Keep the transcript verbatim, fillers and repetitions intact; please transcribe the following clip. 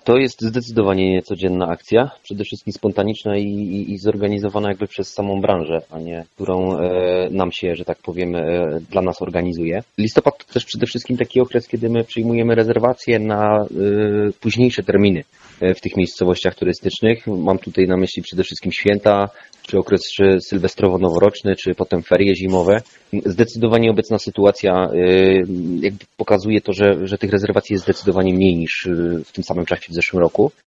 To jest zdecydowanie niecodzienna akcja, przede wszystkim spontaniczna i, i, i zorganizowana jakby przez samą branżę, a nie którą e, nam się, że tak powiem, e, dla nas organizuje. Listopad to też przede wszystkim taki okres, kiedy my przyjmujemy rezerwacje na e, późniejsze terminy w tych miejscowościach turystycznych. Mam tutaj na myśli przede wszystkim święta, czy okres czy sylwestrowo-noworoczny, czy potem ferie zimowe. Zdecydowanie obecna sytuacja jakby pokazuje to, że, że tych rezerwacji jest zdecydowanie mniej niż w tym samym czasie w zeszłym roku.